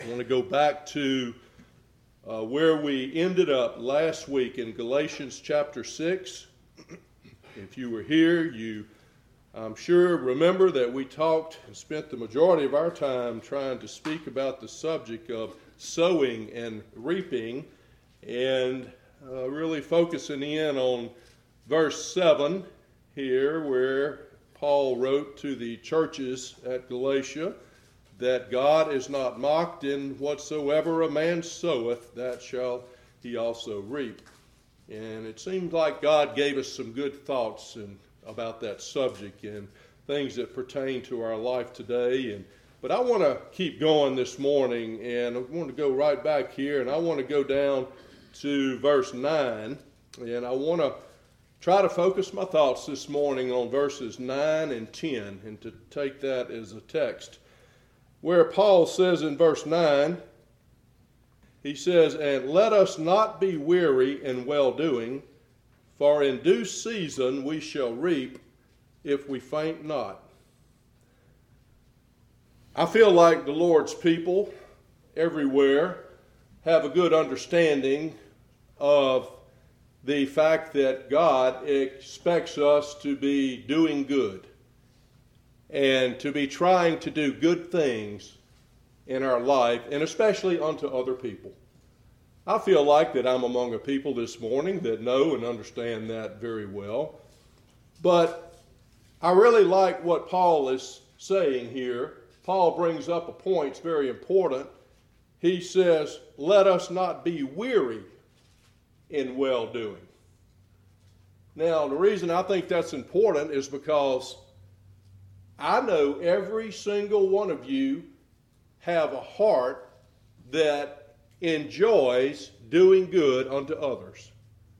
I want to go back to where we ended up last week in Galatians chapter 6. If you were here, you, I'm sure, remember that we talked and spent the majority of our time trying to speak about the subject of sowing and reaping, and really focusing in on verse 7 here, where Paul wrote to the churches at Galatia that God is not mocked, in whatsoever a man soweth, that shall he also reap. And it seemed like God gave us some good thoughts about that subject and things that pertain to our life today. But I want to keep going this morning, and I want to go right back here, and I want to go down to verse 9, and I want to try to focus my thoughts this morning on verses 9 and 10, and to take that as a text, where Paul says in verse 9, he says, "And let us not be weary in well-doing, for in due season we shall reap, if we faint not." I feel like the Lord's people everywhere have a good understanding of the fact that God expects us to be doing good and to be trying to do good things in our life, and especially unto other people. I feel like that I'm among a people this morning that know and understand that very well. But I really like what Paul is saying here. Paul brings up a point that's very important. He says, let us not be weary in well-doing. Now, the reason I think that's important is because I know every single one of you have a heart that enjoys doing good unto others.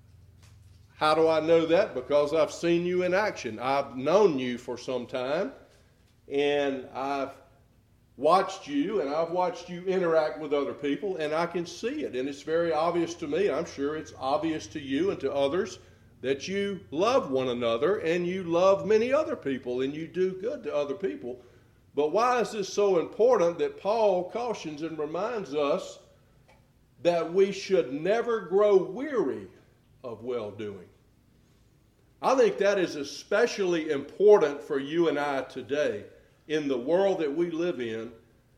How do I know that? Because I've seen you in action. I've known you for some time, and I've watched you, and I've watched you interact with other people, and I can see it, and it's very obvious to me. I'm sure it's obvious to you and to others that you love one another, and you love many other people, and you do good to other people. But why is this so important that Paul cautions and reminds us that we should never grow weary of well-doing? I think that is especially important for you and I today in the world that we live in,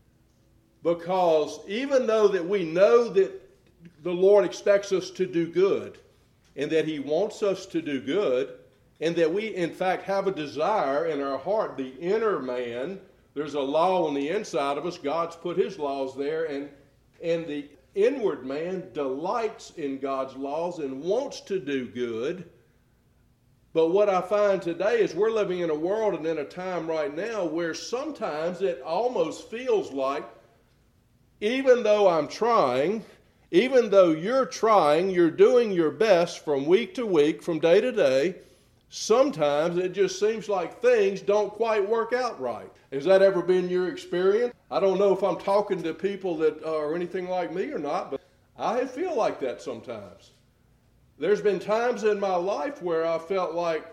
because even though that we know that the Lord expects us to do good, and that He wants us to do good, and that we in fact have a desire in our heart, the inner man, there's a law on the inside of us, God's put His laws there, and the inward man delights in God's laws and wants to do good. But what I find today is we're living in a world and in a time right now where sometimes it almost feels like, even though I'm trying, even though you're trying, you're doing your best from week to week, from day to day, sometimes it just seems like things don't quite work out right. Has that ever been your experience? I don't know if I'm talking to people that are anything like me or not, but I feel like that sometimes. There's been times in my life where I felt like,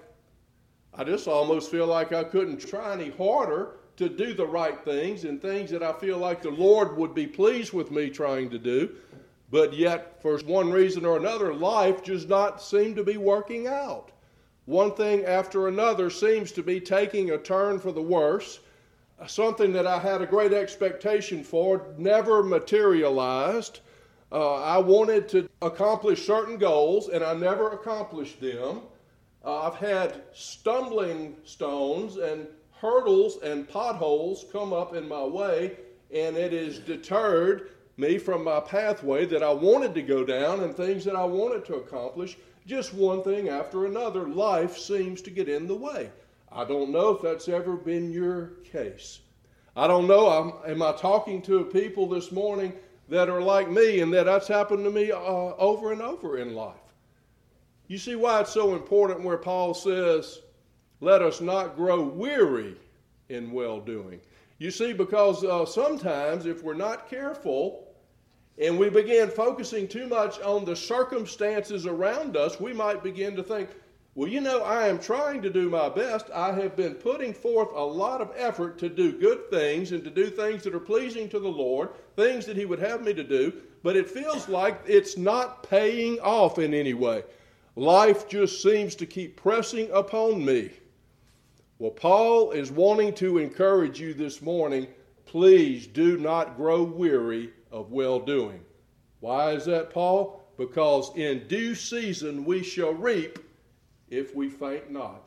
I just almost feel like I couldn't try any harder to do the right things, and things that I feel like the Lord would be pleased with me trying to do. But yet, for one reason or another, life does not seem to be working out. One thing after another seems to be taking a turn for the worse. Something that I had a great expectation for never materialized. I wanted to accomplish certain goals, and I never accomplished them. I've had stumbling stones and hurdles and potholes come up in my way, and it has deterred me from my pathway that I wanted to go down and things that I wanted to accomplish. Just one thing after another, life seems to get in the way. I don't know if that's ever been your case. I don't know, am I talking to people this morning that are like me, and that's happened to me over and over in life? You see why it's so important where Paul says, let us not grow weary in well-doing. You see, because sometimes if we're not careful and we begin focusing too much on the circumstances around us, we might begin to think, Well, I am trying to do my best. I have been putting forth a lot of effort to do good things and to do things that are pleasing to the Lord, things that He would have me to do, but it feels like it's not paying off in any way. Life just seems to keep pressing upon me. Well, Paul is wanting to encourage you this morning, please do not grow weary of well-doing. Why is that, Paul? Because in due season we shall reap if we faint not.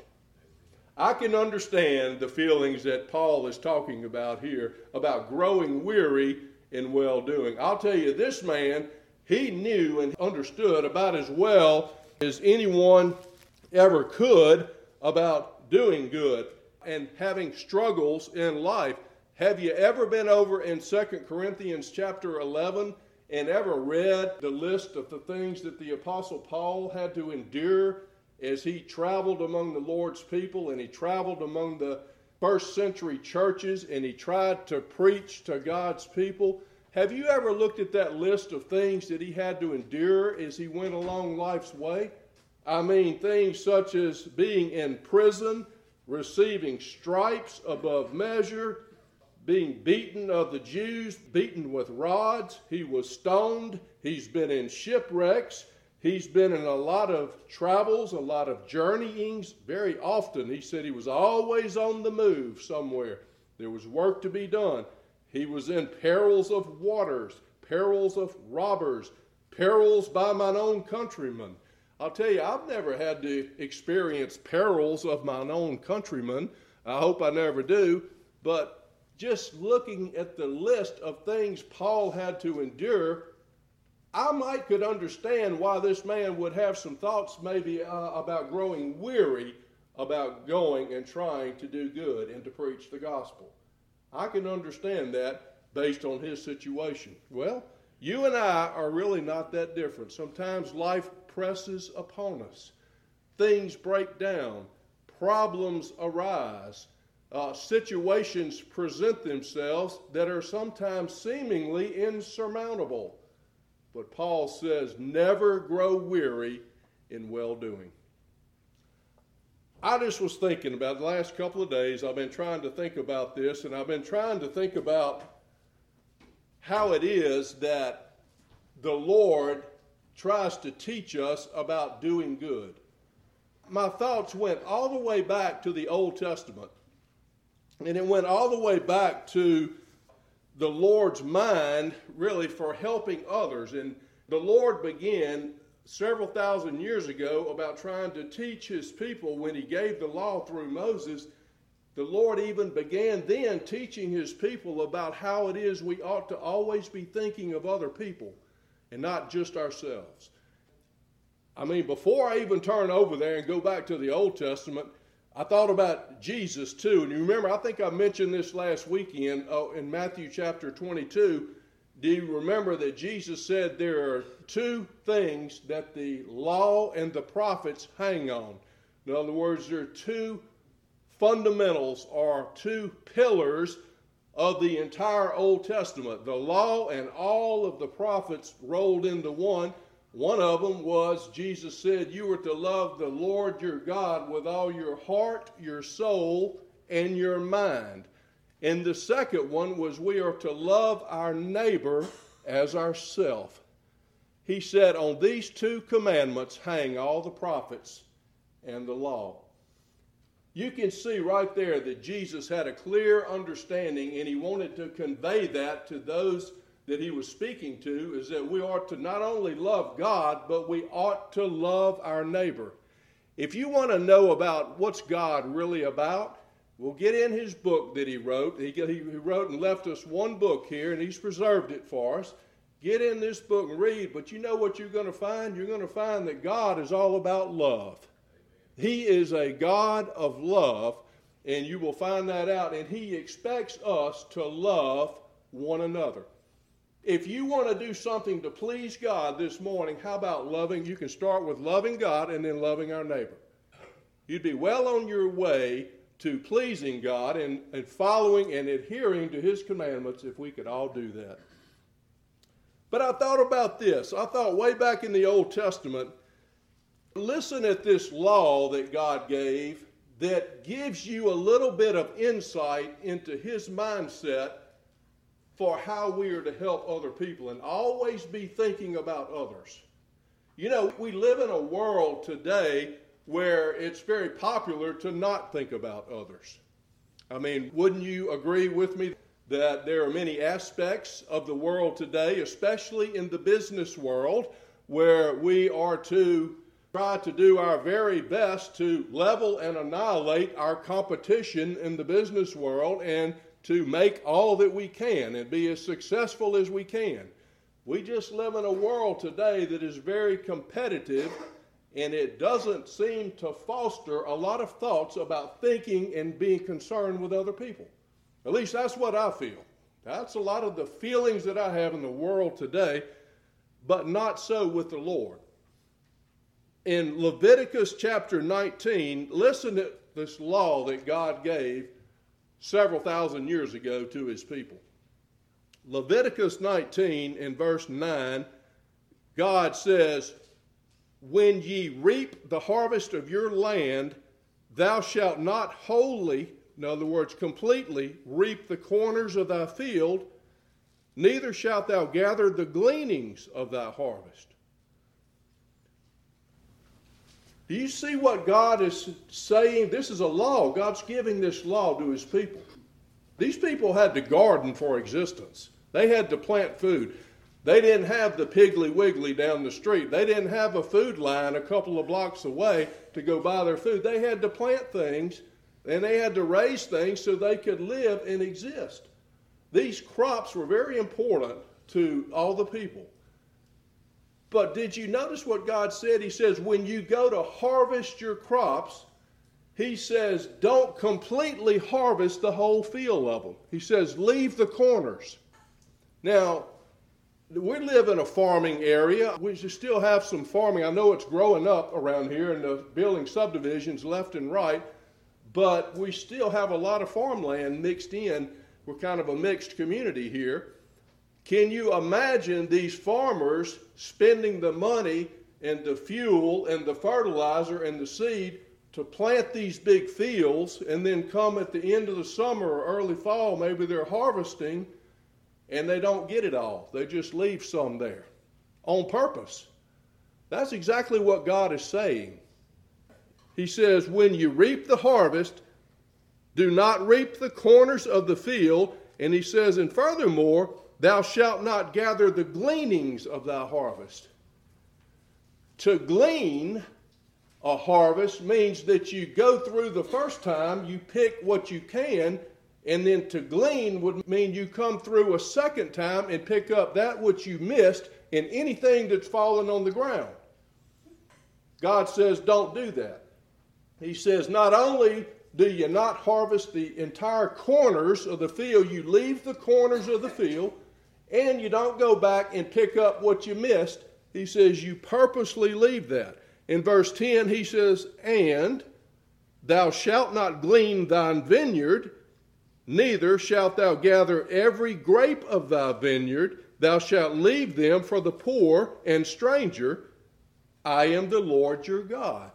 I can understand the feelings that Paul is talking about here, about growing weary in well-doing. I'll tell you, this man, he knew and understood about as well as anyone ever could about doing good and having struggles in life. Have you ever been over in 2 Corinthians chapter 11 and ever read the list of the things that the Apostle Paul had to endure as he traveled among the Lord's people and he traveled among the first century churches and he tried to preach to God's people? Have you ever looked at that list of things that he had to endure as he went along life's way? I mean, things such as being in prison, receiving stripes above measure, being beaten of the Jews, beaten with rods. He was stoned. He's been in shipwrecks. He's been in a lot of travels, a lot of journeyings. Very often, he said he was always on the move somewhere. There was work to be done. He was in perils of waters, perils of robbers, perils by mine own countrymen. I'll tell you, I've never had to experience perils of mine own countrymen. I hope I never do. But just looking at the list of things Paul had to endure, I could understand why this man would have some thoughts maybe about growing weary about going and trying to do good and to preach the gospel. I can understand that based on his situation. Well, you and I are really not that different. Sometimes life presses upon us. Things break down. Problems arise. Situations present themselves that are sometimes seemingly insurmountable. But Paul says, never grow weary in well-doing. I just was thinking about the last couple of days, I've been trying to think about this, and I've been trying to think about how it is that the Lord tries to teach us about doing good. My thoughts went all the way back to the Old Testament, and it went all the way back to the Lord's mind, really, for helping others. And the Lord began several thousand years ago about trying to teach his people when he gave the law through Moses. The Lord even began then teaching his people about how it is we ought to always be thinking of other people and not just ourselves. I mean, before I even turn over there and go back to the Old Testament, I thought about Jesus too. And you remember, I think I mentioned this last weekend in Matthew chapter 22. Do you remember that Jesus said there are two things that the law and the prophets hang on? In other words, there are two fundamentals or two pillars of the entire Old Testament. The law and all of the prophets rolled into one. One of them was, Jesus said, you are to love the Lord your God with all your heart, your soul, and your mind. And the second one was, we are to love our neighbor as ourselves. He said, on these two commandments hang all the prophets and the law. You can see right there that Jesus had a clear understanding, and he wanted to convey that to those that he was speaking to, is that we ought to not only love God, but we ought to love our neighbor. If you want to know about what's God really about, we'll get in his book that he wrote. He wrote and left us one book here, and he's preserved it for us. Get in this book and read, but you know what you're going to find? You're going to find that God is all about love. He is a God of love, and you will find that out, and he expects us to love one another. If you want to do something to please God this morning, how about loving? You can start with loving God and then loving our neighbor. You'd be well on your way to pleasing God and following and adhering to his commandments if we could all do that. But I thought about this. I thought way back in the Old Testament, Listen at this law that God gave that gives you a little bit of insight into His mindset for how we are to help other people, and always be thinking about others. You know, we live in a world today where it's very popular to not think about others. I mean, wouldn't you agree with me that there are many aspects of the world today, especially in the business world, where we are to try to do our very best to level and annihilate our competition in the business world and to make all that we can and be as successful as we can. We just live in a world today that is very competitive, and it doesn't seem to foster a lot of thoughts about thinking and being concerned with other people. At least that's what I feel. That's a lot of the feelings that I have in the world today, but not so with the Lord. In Leviticus chapter 19, listen to this law that God gave several thousand years ago to His people. Leviticus 19 in verse 9, God says, "When ye reap the harvest of your land, thou shalt not wholly," in other words, completely, "reap the corners of thy field, neither shalt thou gather the gleanings of thy harvest." Do you see what God is saying? This is a law. God's giving this law to His people. These people had to garden for existence. They had to plant food. They didn't have the Piggly Wiggly down the street. They didn't have a food line a couple of blocks away to go buy their food. They had to plant things, and they had to raise things so they could live and exist. These crops were very important to all the people. But did you notice what God said? He says, when you go to harvest your crops, He says, don't completely harvest the whole field of them. He says, leave the corners. Now, we live in a farming area. We still have some farming. I know it's growing up around here and they're building subdivisions left and right, but we still have a lot of farmland mixed in. We're kind of a mixed community here. Can you imagine these farmers spending the money and the fuel and the fertilizer and the seed to plant these big fields, and then come at the end of the summer or early fall, maybe they're harvesting, and they don't get it all. They just leave some there on purpose. That's exactly what God is saying. He says, when you reap the harvest, do not reap the corners of the field. And He says, and furthermore, thou shalt not gather the gleanings of thy harvest. To glean a harvest means that you go through the first time, you pick what you can, and then to glean would mean you come through a second time and pick up that which you missed in anything that's fallen on the ground. God says don't do that. He says not only do you not harvest the entire corners of the field, you leave the corners of the field, and you don't go back and pick up what you missed. He says you purposely leave that. In verse 10, He says, and thou shalt not glean thine vineyard, neither shalt thou gather every grape of thy vineyard. Thou shalt leave them for the poor and stranger. I am the Lord your God.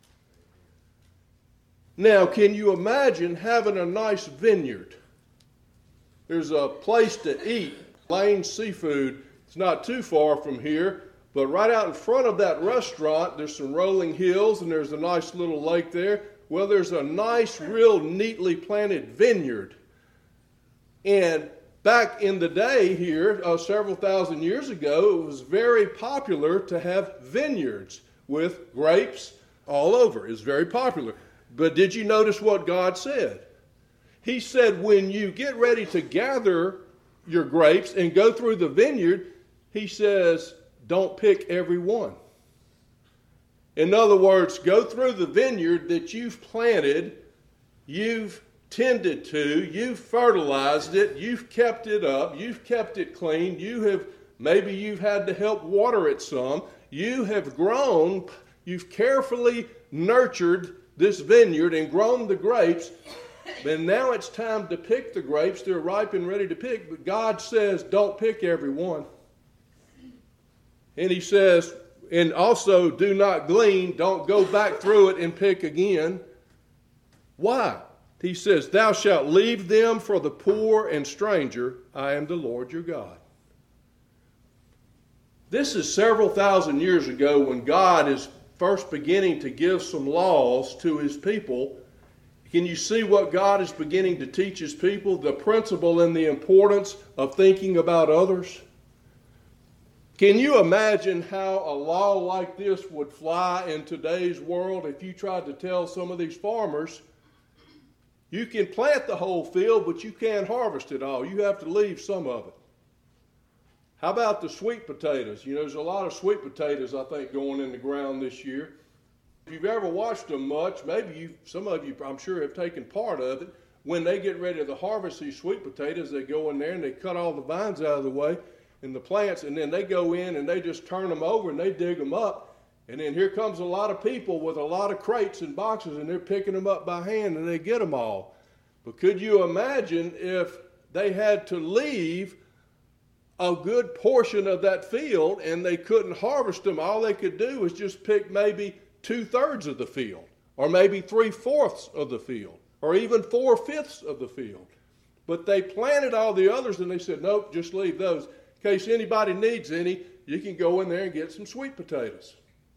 Now, can you imagine having a nice vineyard? There's a place to eat, Lane Seafood. It's not too far from here, but right out in front of that restaurant, there's some rolling hills and there's a nice little lake there. Well, there's a nice, real neatly planted vineyard. And back in the day here, several thousand years ago, it was very popular to have vineyards with grapes all over. It's very popular. But did you notice what God said? He said when you get ready to gather your grapes and go through the vineyard, He says, don't pick every one. In other words, go through the vineyard that you've planted, you've tended to, you've fertilized it, you've kept it up, you've kept it clean, maybe you've had to help water it some, you have grown, you've carefully nurtured this vineyard and grown the grapes, and now it's time to pick the grapes. They're ripe and ready to pick, but God says don't pick every one. And He says, And also, do not glean. Don't go back through it and pick again. Why? He says, thou shalt leave them for the poor and stranger. I am the Lord your God. This is several thousand years ago when God is first beginning to give some laws to his people. Can you see what God is beginning to teach his people? The principle and the importance of thinking about others. Can you imagine how a law like this would fly in today's world if you tried to tell some of these farmers, you can plant the whole field, but you can't harvest it all. You have to leave some of it. How about the sweet potatoes? You know, there's a lot of sweet potatoes, I think, going in the ground this year. If you've ever watched them much, maybe some of you, I'm sure, have taken part of it. When they get ready to harvest these sweet potatoes, they go in there and they cut all the vines out of the way and the plants, and then they go in and they just turn them over and they dig them up. And then here comes a lot of people with a lot of crates and boxes, and they're picking them up by hand and they get them all. But could you imagine if they had to leave a good portion of that field and they couldn't harvest them? All they could do was just pick maybe 2/3 of the field, or maybe 3/4 of the field, or even 4/5 of the field. But they planted all the others and they said, nope, just leave those. In case anybody needs any, you can go in there and get some sweet potatoes.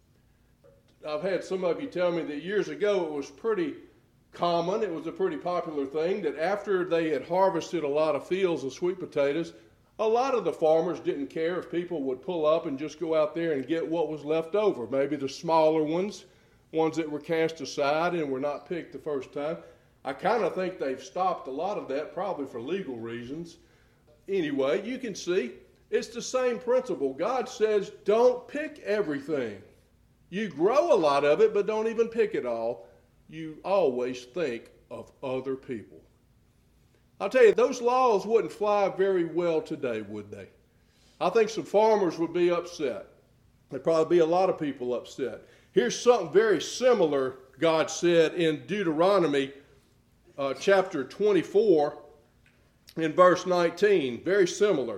I've had some of you tell me that years ago it was pretty common, it was a pretty popular thing, that after they had harvested a lot of fields of sweet potatoes, a lot of the farmers didn't care if people would pull up and just go out there and get what was left over. Maybe the smaller ones that were cast aside and were not picked the first time. I kind of think they've stopped a lot of that, probably for legal reasons. Anyway, you can see it's the same principle. God says, don't pick everything. You grow a lot of it, but don't even pick it all. You always think of other people. I'll tell you, those laws wouldn't fly very well today, would they? I think some farmers would be upset. There'd probably be a lot of people upset. Here's something very similar God said in Deuteronomy chapter 24 in verse 19. Very similar.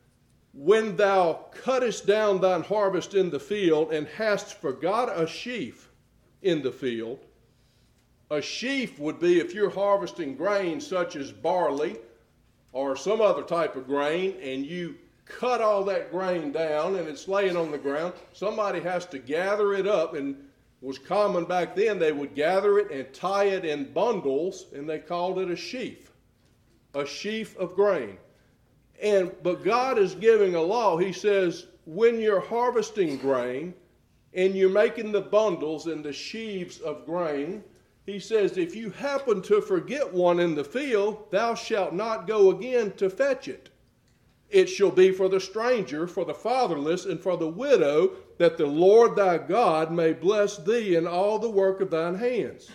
When thou cuttest down thine harvest in the field, and hast forgot a sheaf in the field. A sheaf would be if you're harvesting grain such as barley or some other type of grain, and you cut all that grain down and it's laying on the ground. Somebody has to gather it up, and was common back then. They would gather it and tie it in bundles, and they called it a sheaf of grain. But God is giving a law. He says, when you're harvesting grain and you're making the bundles and the sheaves of grain, he says, if you happen to forget one in the field, thou shalt not go again to fetch it. It shall be for the stranger, for the fatherless, and for the widow, that the Lord thy God may bless thee in all the work of thine hands.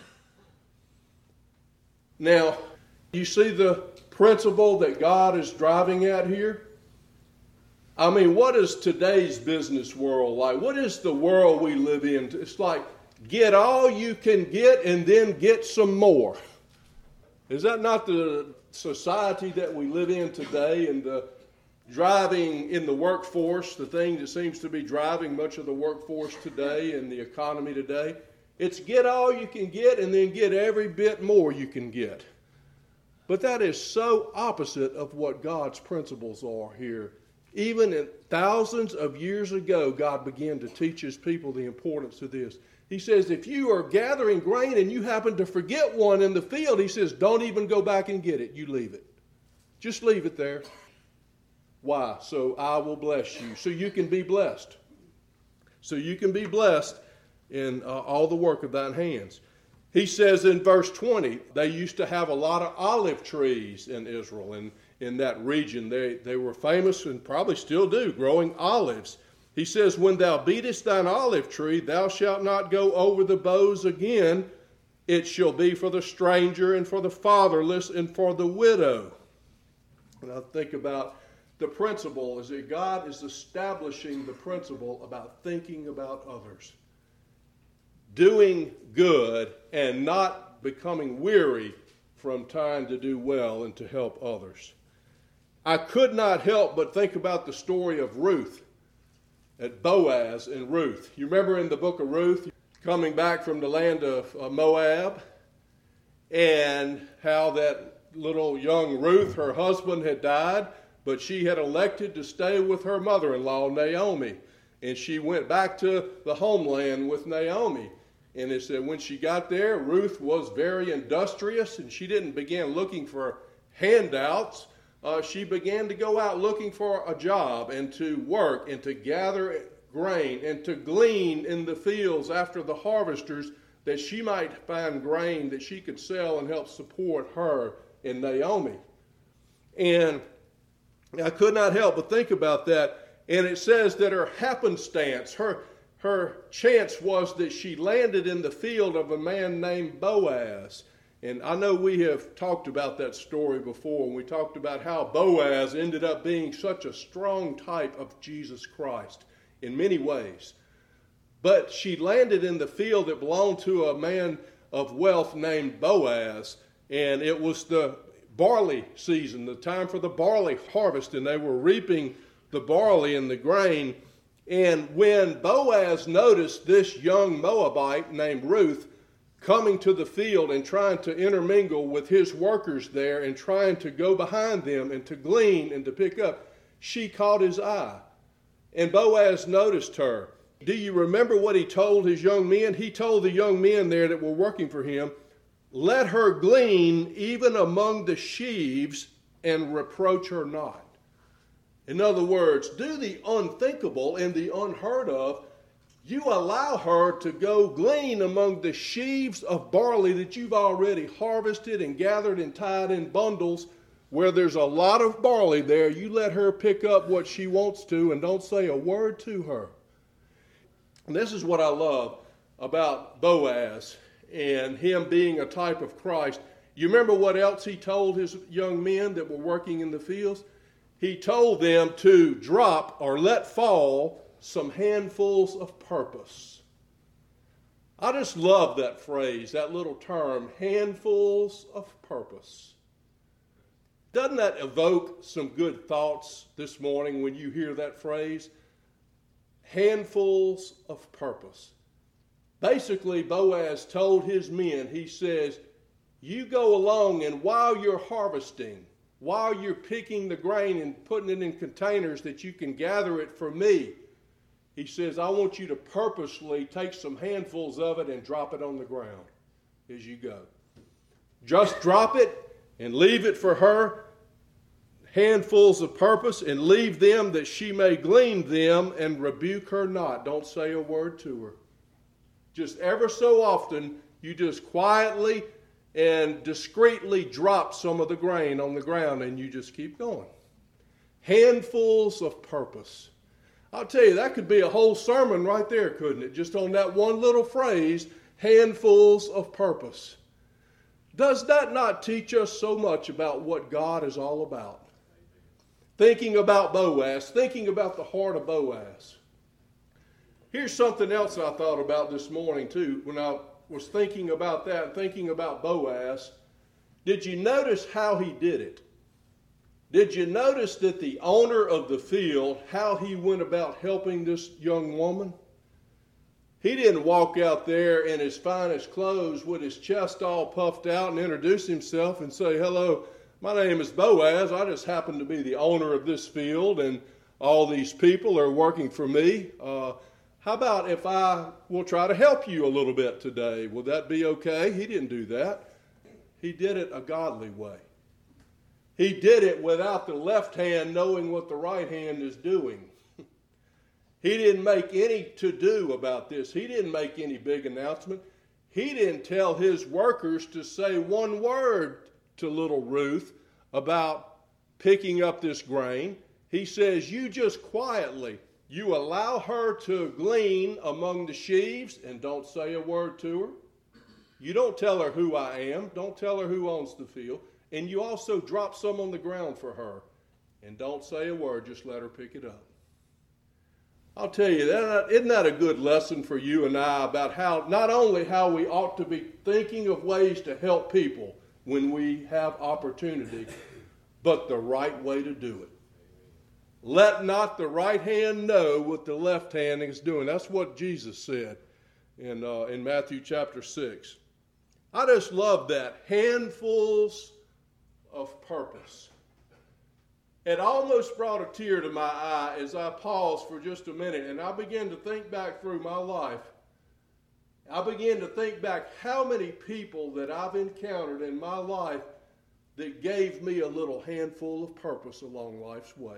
Now, you see the principle that God is driving at here? I mean, what is today's business world like? What is the world we live in? It's like, get all you can get and then get some more. Is that not the society that we live in today, and the driving in the workforce, the thing that seems to be driving much of the workforce today and the economy today? It's get all you can get and then get every bit more you can get. But that is so opposite of what God's principles are here. Even in thousands of years ago, God began to teach his people the importance of this. He says, if you are gathering grain and you happen to forget one in the field, he says, don't even go back and get it. You leave it. Just leave it there. Why? So I will bless you. So you can be blessed. So you can be blessed in all the work of thine hands. He says in verse 20, they used to have a lot of olive trees in Israel, and in that region. They were famous, and probably still do, growing olives. He says, when thou beatest thine olive tree, thou shalt not go over the boughs again. It shall be for the stranger and for the fatherless and for the widow. And I think about the principle is that God is establishing the principle about thinking about others. Doing good and not becoming weary from trying to do well and to help others. I could not help but think about the story of Ruth. at Boaz and Ruth. You remember in the book of Ruth, coming back from the land of Moab, and how that little young Ruth, her husband had died, but she had elected to stay with her mother-in-law, Naomi. And she went back to the homeland with Naomi. And it said when she got there, Ruth was very industrious, and she didn't begin looking for handouts. She began to go out looking for a job and to work and to gather grain and to glean in the fields after the harvesters, that she might find grain that she could sell and help support her and Naomi. And I could not help but think about that. And it says that her happenstance, her chance was that she landed in the field of a man named Boaz. And I know we have talked about that story before, and we talked about how Boaz ended up being such a strong type of Jesus Christ in many ways. But she landed in the field that belonged to a man of wealth named Boaz, and it was the barley season, the time for the barley harvest, and they were reaping the barley and the grain. And when Boaz noticed this young Moabite named Ruth coming to the field and trying to intermingle with his workers there and trying to go behind them and to glean and to pick up, she caught his eye. And Boaz noticed her. Do you remember what he told his young men? He told the young men there that were working for him, let her glean even among the sheaves and reproach her not. In other words, do the unthinkable and the unheard of. You allow her to go glean among the sheaves of barley that you've already harvested and gathered and tied in bundles, where there's a lot of barley there. You let her pick up what she wants to and don't say a word to her. And this is what I love about Boaz and him being a type of Christ. You remember what else he told his young men that were working in the fields? He told them to drop or let fall some handfuls of purpose. I just love that phrase, that little term, handfuls of purpose. Doesn't that evoke some good thoughts this morning when you hear that phrase? Handfuls of purpose. Basically, Boaz told his men, he says, you go along, and while you're harvesting, while you're picking the grain and putting it in containers that you can gather it for me, he says, I want you to purposely take some handfuls of it and drop it on the ground as you go. Just drop it and leave it for her, handfuls of purpose, and leave them that she may glean them, and rebuke her not. Don't say a word to her. Just ever so often, you just quietly and discreetly drop some of the grain on the ground, and you just keep going. Handfuls of purpose. I'll tell you, that could be a whole sermon right there, couldn't it? Just on that one little phrase, handfuls of purpose. Does that not teach us so much about what God is all about? Thinking about Boaz, thinking about the heart of Boaz. Here's something else I thought about this morning too, when I was thinking about that, thinking about Boaz. Did you notice how he did it? Did you notice that the owner of the field, how he went about helping this young woman? He didn't walk out there in his finest clothes with his chest all puffed out and introduce himself and say, hello, my name is Boaz. I just happen to be the owner of this field, and all these people are working for me. How about if I will try to help you a little bit today? Will that be okay? He didn't do that. He did it a godly way. He did it without the left hand knowing what the right hand is doing. He didn't make any to-do about this. He didn't make any big announcement. He didn't tell his workers to say one word to little Ruth about picking up this grain. He says, you just quietly, you allow her to glean among the sheaves and don't say a word to her. You don't tell her who I am. Don't tell her who owns the field. And you also drop some on the ground for her. And don't say a word, just let her pick it up. I'll tell you, isn't that a good lesson for you and I about how, not only how we ought to be thinking of ways to help people when we have opportunity, but the right way to do it. let not the right hand know what the left hand is doing. That's what Jesus said in Matthew chapter 6. I just love that. Handfuls of purpose. It almost brought a tear to my eye as I paused for just a minute and I began to think back through my life. I began to think back how many people that I've encountered in my life that gave me a little handful of purpose along life's way.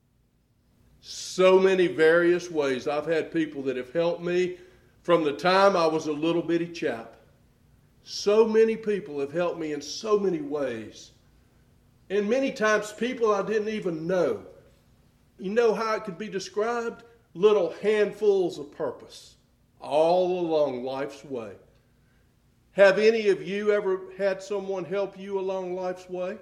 So many various ways. I've had people that have helped me from the time I was a little bitty chap. So many people have helped me in so many ways. And many times people I didn't even know. You know how it could be described? Little handfuls of purpose all along life's way. Have any of you ever had someone help you along life's way?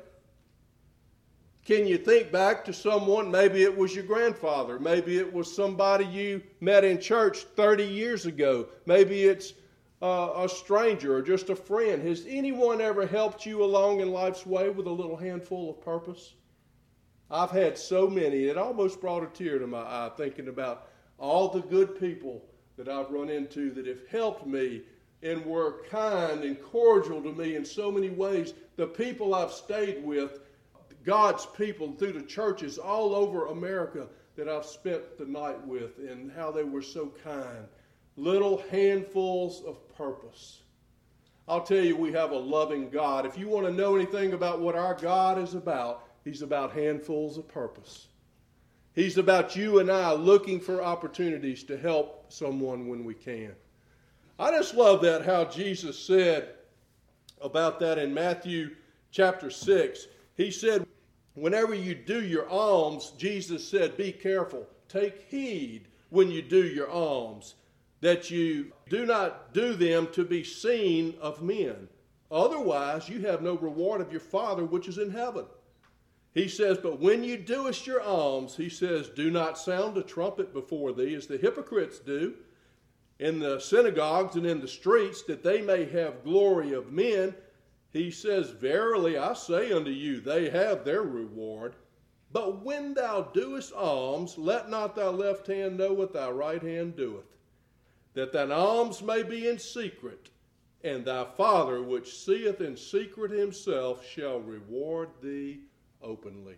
Can you think back to someone? Maybe it was your grandfather. Maybe it was somebody you met in church 30 years ago. Maybe it's a stranger or just a friend. Has anyone ever helped you along in life's way with a little handful of purpose? I've had so many. It almost brought a tear to my eye thinking about all the good people that I've run into that have helped me and were kind and cordial to me in so many ways. The people I've stayed with, God's people through the churches all over America that I've spent the night with, and how they were so kind. Little handfuls of purpose. I'll tell you, we have a loving God. If you want to know anything about what our God is about, He's about handfuls of purpose. He's about you and I looking for opportunities to help someone when we can. I just love that, how Jesus said about that in Matthew chapter 6. He said, whenever you do your alms, Jesus said, be careful. Take heed when you do your alms, that you do not do them to be seen of men. Otherwise, you have no reward of your Father which is in heaven. He says, but when you doest your alms, he says, do not sound a trumpet before thee, as the hypocrites do in the synagogues and in the streets, that they may have glory of men. He says, verily I say unto you, they have their reward. But when thou doest alms, let not thy left hand know what thy right hand doeth, that thine alms may be in secret, and thy Father which seeth in secret himself shall reward thee openly.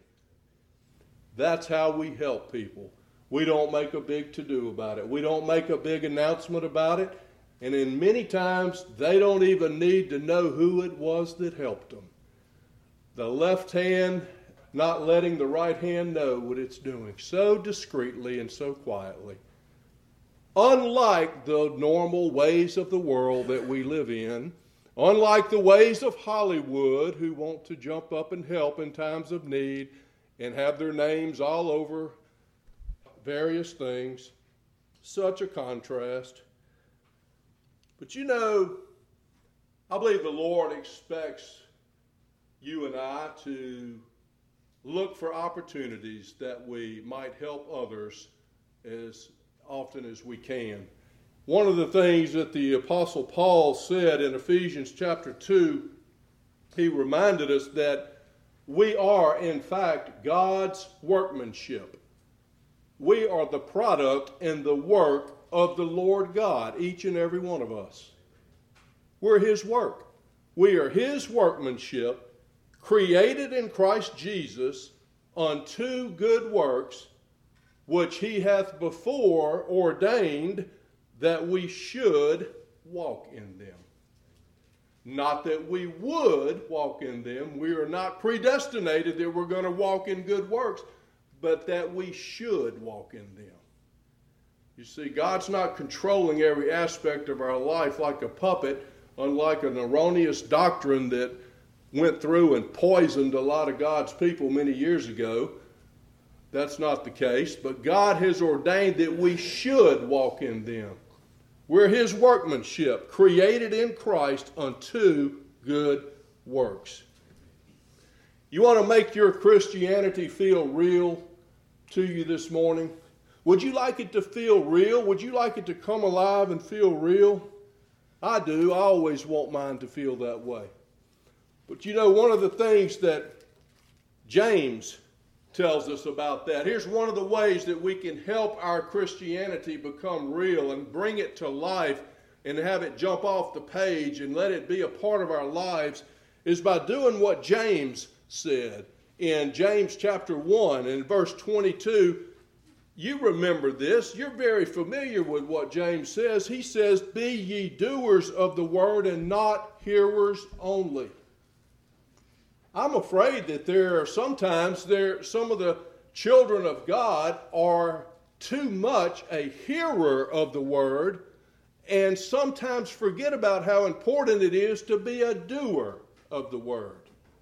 That's how we help people. We don't make a big to-do about it. We don't make a big announcement about it. And in many times, they don't even need to know who it was that helped them. The left hand not letting the right hand know what it's doing, so discreetly and so quietly. Unlike the normal ways of the world that we live in, unlike the ways of Hollywood, who want to jump up and help in times of need and have their names all over various things, such a contrast. But you know, I believe the Lord expects you and I to look for opportunities that we might help others as often as we can. One of the things that the Apostle Paul said in Ephesians chapter 2, he reminded us that we are, in fact, God's workmanship. We are the product and the work of the Lord God, each and every one of us. We're His work. We are His workmanship, created in Christ Jesus unto good works, which He hath before ordained that we should walk in them. Not that we would walk in them. We are not predestinated that we're going to walk in good works, but that we should walk in them. You see, God's not controlling every aspect of our life like a puppet, unlike an erroneous doctrine that went through and poisoned a lot of God's people many years ago. That's not the case, but God has ordained that we should walk in them. We're His workmanship, created in Christ unto good works. You want to make your Christianity feel real to you this morning? Would you like it to feel real? Would you like it to come alive and feel real? I do. I always want mine to feel that way. But you know, one of the things that James tells us about that. Here's one of the ways that we can help our Christianity become real and bring it to life and have it jump off the page and let it be a part of our lives is by doing what James said in James chapter 1 and verse 22. You remember this. You're very familiar with what James says. He says, "Be ye doers of the word and not hearers only." I'm afraid that some of the children of God are too much a hearer of the word and sometimes forget about how important it is to be a doer of the word.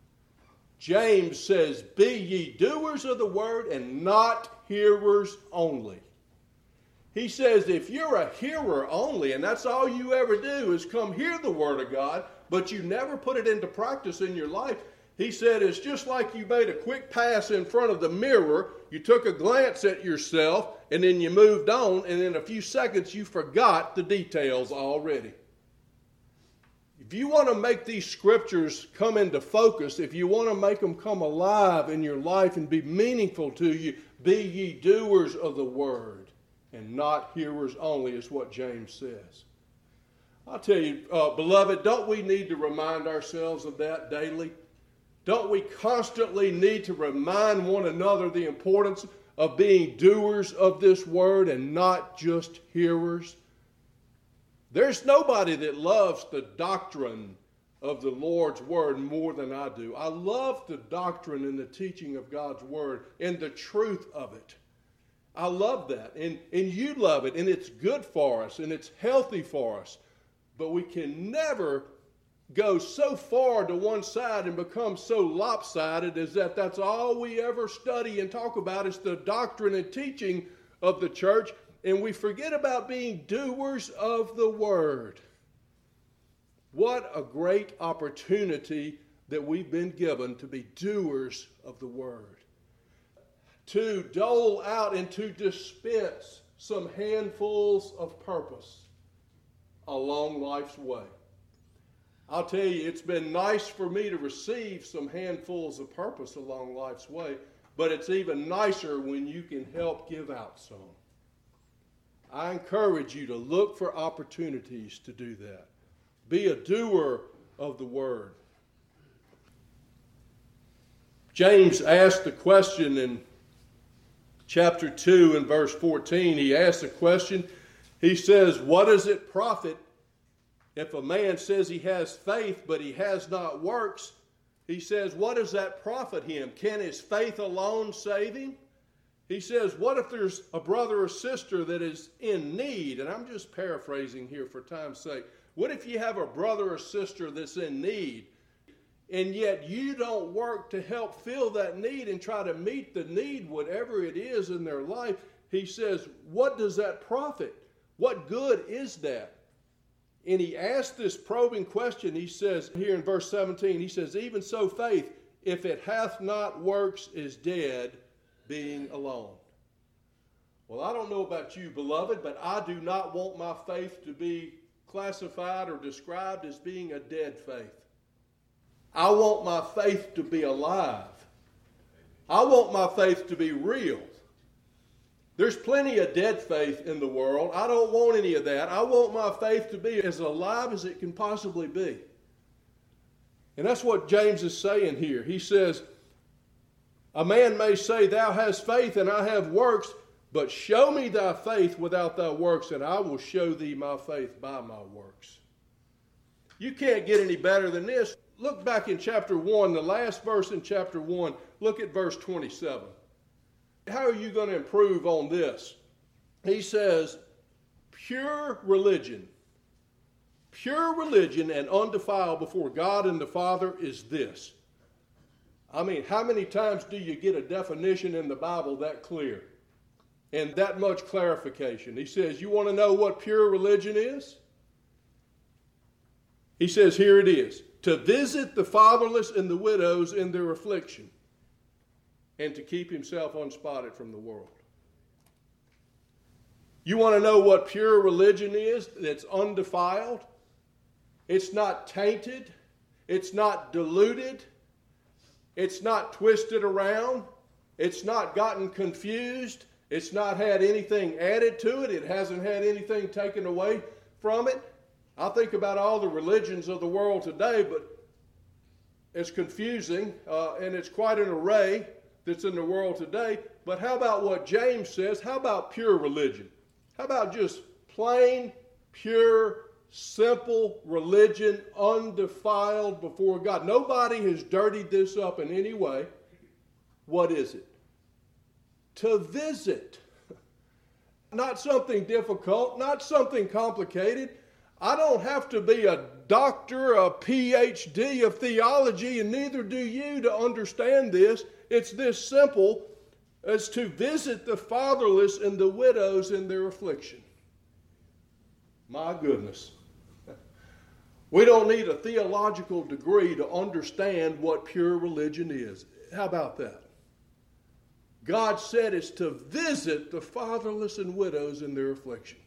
James says, "Be ye doers of the word and not hearers only." He says if you're a hearer only, and that's all you ever do is come hear the word of God, but you never put it into practice in your life, he said it's just like you made a quick pass in front of the mirror, you took a glance at yourself, and then you moved on, and in a few seconds you forgot the details already. If you want to make these scriptures come into focus, if you want to make them come alive in your life and be meaningful to you, be ye doers of the word and not hearers only, is what James says. I'll tell you, beloved, don't we need to remind ourselves of that daily? Don't we constantly need to remind one another the importance of being doers of this word and not just hearers? There's nobody that loves the doctrine of the Lord's word more than I do. I love the doctrine and the teaching of God's word and the truth of it. I love that. And you love it, and it's good for us, and it's healthy for us. But we can never go so far to one side and become so lopsided as that's all we ever study and talk about is the doctrine and teaching of the church, and we forget about being doers of the word. What a great opportunity that we've been given to be doers of the word, to dole out and to dispense some handfuls of purpose along life's way. I'll tell you, it's been nice for me to receive some handfuls of purpose along life's way, but it's even nicer when you can help give out some. I encourage you to look for opportunities to do that. Be a doer of the word. James asked the question in chapter 2 and verse 14. He asked the question, he says, "What does it profit if a man says he has faith, but he has not works?" He says, what does that profit him? Can his faith alone save him? He says, what if there's a brother or sister that is in need? And I'm just paraphrasing here for time's sake. What if you have a brother or sister that's in need, and yet you don't work to help fill that need and try to meet the need, whatever it is in their life? He says, what does that profit? What good is that? And he asked this probing question. He says here in verse 17, he says, even so faith, if it hath not works, is dead, being alone. Well, I don't know about you, beloved, but I do not want my faith to be classified or described as being a dead faith. I want my faith to be alive. I want my faith to be real. There's plenty of dead faith in the world. I don't want any of that. I want my faith to be as alive as it can possibly be. And that's what James is saying here. He says, a man may say, thou hast faith and I have works, but show me thy faith without thy works, and I will show thee my faith by my works. You can't get any better than this. Look back in chapter 1, the last verse in chapter 1. Look at verse 27. How are you going to improve on this? He says, pure religion and undefiled before God and the Father is this. I mean, how many times do you get a definition in the Bible that clear and that much clarification? He says, you want to know what pure religion is? He says, here it is. To visit the fatherless and the widows in their affliction, and to keep himself unspotted from the world. You want to know what pure religion is that's undefiled? It's not tainted. It's not diluted. It's not twisted around. It's not gotten confused. It's not had anything added to it. It hasn't had anything taken away from it. I think about all the religions of the world today, but it's confusing, and it's quite an array that's in the world today. But how about what James says? How about pure religion? How about just plain, pure, simple religion, undefiled before God? Nobody has dirtied this up in any way. What is it? To visit. Not something difficult, not something complicated. I don't have to be a doctor, a PhD of theology, and neither do you to understand this. It's this simple as to visit the fatherless and the widows in their affliction. My goodness. We don't need a theological degree to understand what pure religion is. How about that? God said it's to visit the fatherless and widows in their affliction.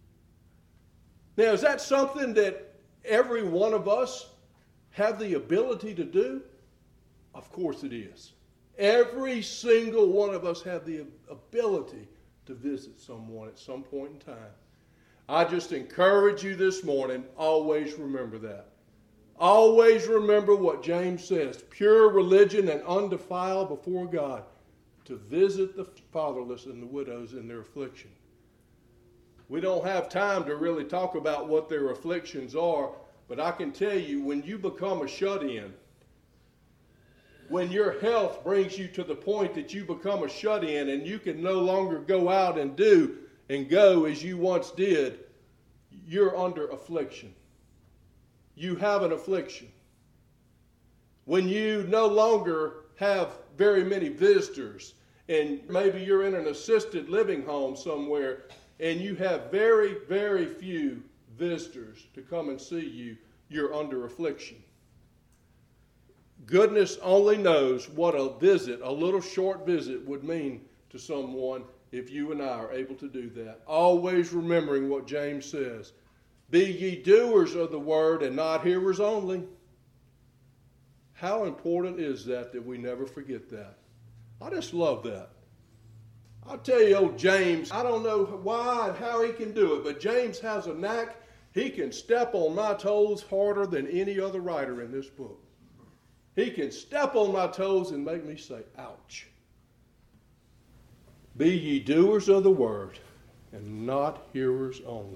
Now, is that something that every one of us have the ability to do? Of course it is. Every single one of us have the ability to visit someone at some point in time. I just encourage you this morning, always remember that. Always remember what James says, pure religion and undefiled before God, to visit the fatherless and the widows in their affliction. We don't have time to really talk about what their afflictions are, but I can tell you, when you become a shut-in, when your health brings you to the point that you become a shut-in and you can no longer go out and do and go as you once did, you're under affliction. You have an affliction. When you no longer have very many visitors, and maybe you're in an assisted living home somewhere, and you have very, very few visitors to come and see you, you're under affliction. Goodness only knows what a visit, a little short visit, would mean to someone if you and I are able to do that. Always remembering what James says. Be ye doers of the word and not hearers only. How important is that we never forget that? I just love that. I'll tell you, old James, I don't know why and how he can do it, but James has a knack. He can step on my toes harder than any other writer in this book. He can step on my toes and make me say, ouch. Be ye doers of the word and not hearers only.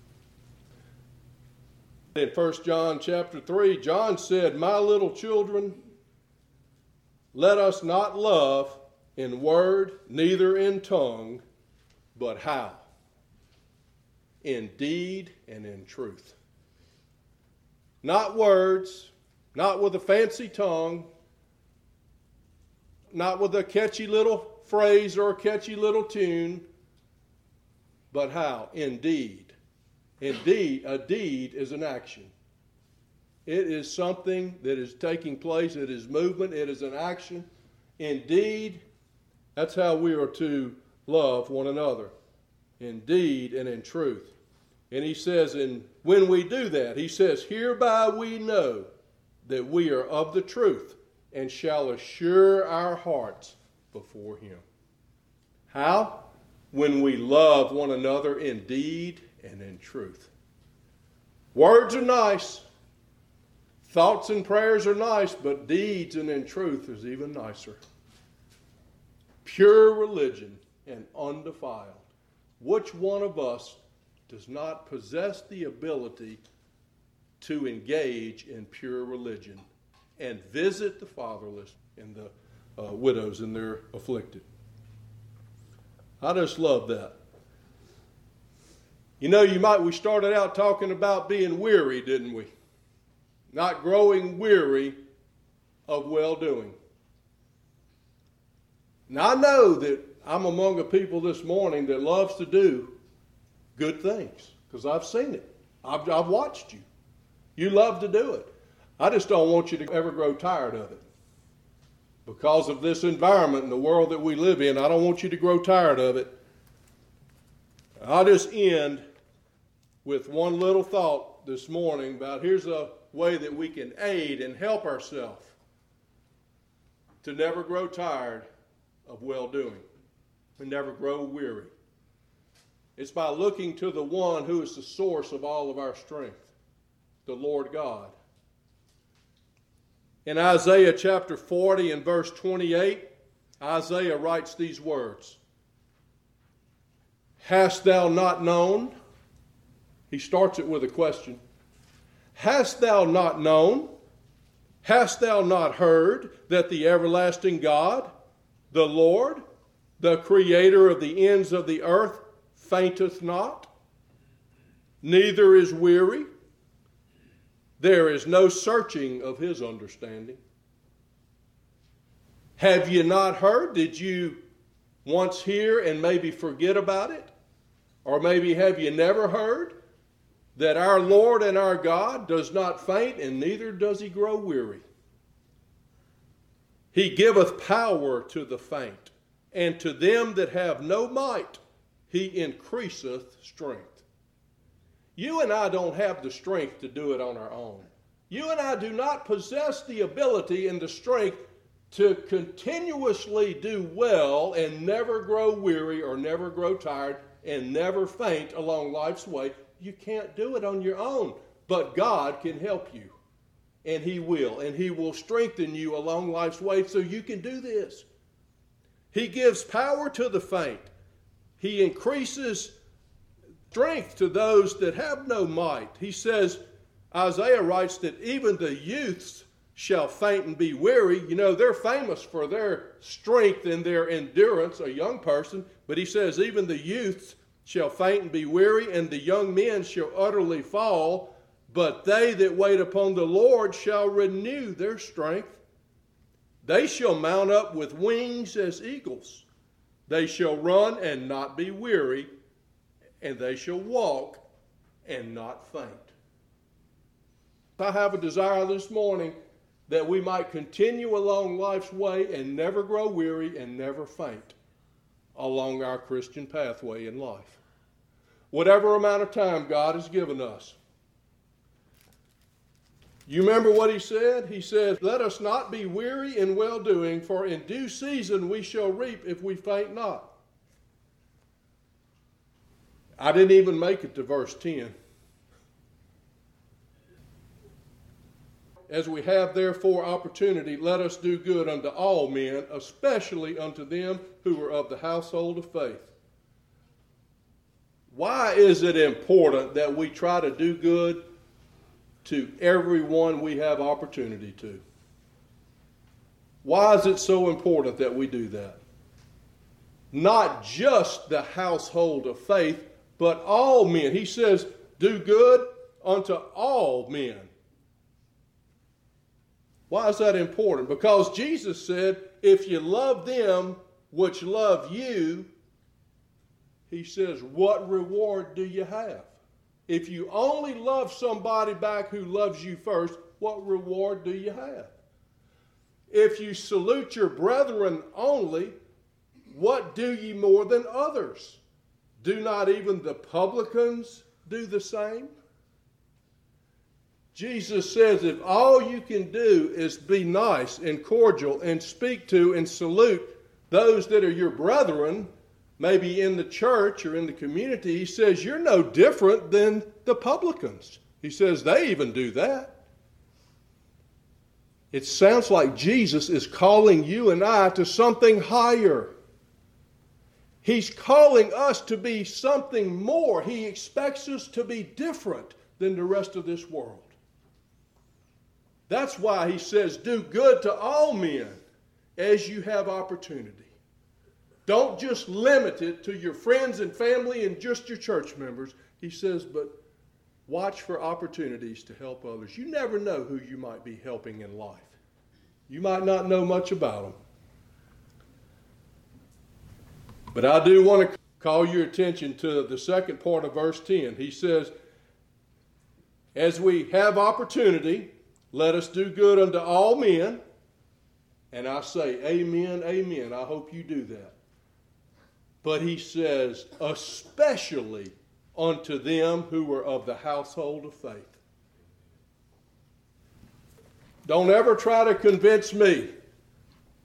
In 1 John chapter 3, John said, my little children, let us not love in word, neither in tongue, but how? In deed and in truth. Not words, not with a fancy tongue, not with a catchy little phrase or a catchy little tune, but how? In deed. Indeed, a deed is an action. It is something that is taking place. It is movement. It is an action. Indeed, that's how we are to love one another. In deed and in truth. And he says, and when we do that, he says, hereby we know that we are of the truth and shall assure our hearts before him. How? When we love one another in deed and in truth. Words are nice. Thoughts and prayers are nice, but deeds and in truth is even nicer. Pure religion and undefiled. Which one of us does not possess the ability to engage in pure religion and visit the fatherless and the widows and their afflicted? I just love that. You know, we started out talking about being weary, didn't we? Not growing weary of well-doing. Now, I know that I'm among a people this morning that loves to do good things because I've seen it. I've watched you. You love to do it. I just don't want you to ever grow tired of it. Because of this environment and the world that we live in, I don't want you to grow tired of it. I'll just end with one little thought this morning about here's a way that we can aid and help ourselves to never grow tired of well-doing and never grow weary. It's by looking to the one who is the source of all of our strength, the Lord God. In Isaiah chapter 40 and verse 28, Isaiah writes these words, "Hast thou not known?" He starts it with a question. "Hast thou not known? Hast thou not heard that the everlasting God, the Lord, the creator of the ends of the earth, fainteth not, neither is weary? There is no searching of his understanding." Have you not heard? Did you once hear and maybe forget about it? Or maybe have you never heard that our Lord and our God does not faint, and neither does he grow weary? He giveth power to the faint, and to them that have no might he increaseth strength. You and I don't have the strength to do it on our own. You and I do not possess the ability and the strength to continuously do well and never grow weary or never grow tired and never faint along life's way. You can't do it on your own, but God can help you, and he will strengthen you along life's way so you can do this. He gives power to the faint. He increases strength to those that have no might. He says, Isaiah writes that even the youths shall faint and be weary. You know, they're famous for their strength and their endurance, a young person. But he says, even the youths shall faint and be weary, and the young men shall utterly fall. But they that wait upon the Lord shall renew their strength. They shall mount up with wings as eagles. They shall run and not be weary, and they shall walk and not faint. I have a desire this morning that we might continue along life's way and never grow weary and never faint along our Christian pathway in life. Whatever amount of time God has given us. You remember what he said? He says, "Let us not be weary in well-doing, for in due season we shall reap if we faint not." I didn't even make it to verse 10. As we have therefore opportunity, let us do good unto all men, especially unto them who are of the household of faith. Why is it important that we try to do good to everyone we have opportunity to? Why is it so important that we do that? Not just the household of faith, but all men. He says, do good unto all men. Why is that important? Because Jesus said, if you love them which love you, he says, what reward do you have? If you only love somebody back who loves you first, what reward do you have? If you salute your brethren only, what do ye more than others? Do not even the publicans do the same? Jesus says if all you can do is be nice and cordial and speak to and salute those that are your brethren, maybe in the church or in the community, he says you're no different than the publicans. He says they even do that. It sounds like Jesus is calling you and I to something higher. He's calling us to be something more. He expects us to be different than the rest of this world. That's why he says, do good to all men as you have opportunity. Don't just limit it to your friends and family and just your church members. He says, but watch for opportunities to help others. You never know who you might be helping in life. You might not know much about them. But I do want to call your attention to the second part of verse 10. He says, as we have opportunity, let us do good unto all men. And I say, amen, amen. I hope you do that. But he says, especially unto them who are of the household of faith. Don't ever try to convince me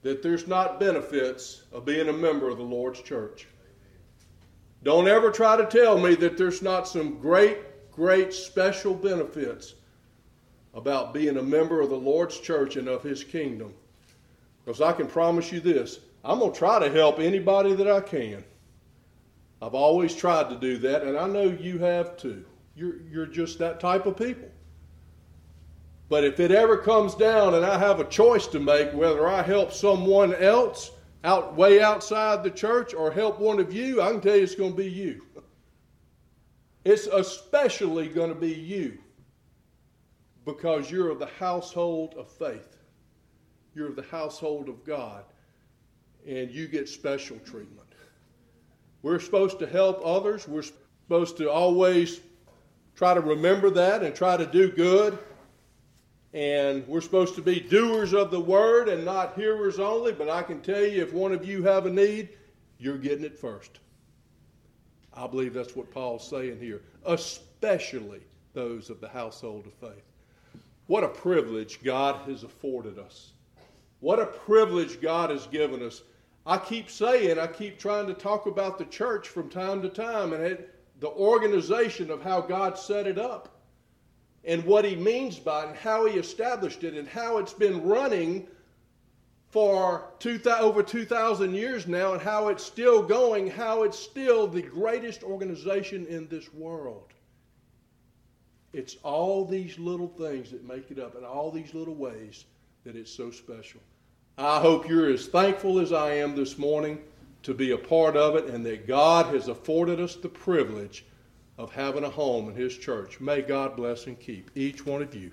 that there's not benefits of being a member of the Lord's church. Don't ever try to tell me that there's not some great special benefits about being a member of the Lord's church and of His kingdom. Because I can promise you this, I'm going to try to help anybody that I can. I've always tried to do that, and I know you have too. You're just that type of people. But if it ever comes down and I have a choice to make whether I help someone else way outside the church or help one of you, I can tell you it's going to be you. It's especially going to be you because you're of the household of faith. You're of the household of God, and you get special treatment. We're supposed to help others. We're supposed to always try to remember that and try to do good. And we're supposed to be doers of the word and not hearers only. But I can tell you, if one of you have a need, you're getting it first. I believe that's what Paul's saying here, especially those of the household of faith. What a privilege God has afforded us. What a privilege God has given us. I keep trying to talk about the church from time to time and the organization of how God set it up and what He means by it and how He established it and how it's been running for over 2,000 years now and how it's still going, how it's still the greatest organization in this world. It's all these little things that make it up and all these little ways that it's so special. I hope you're as thankful as I am this morning to be a part of it and that God has afforded us the privilege of having a home in His church. May God bless and keep each one of you.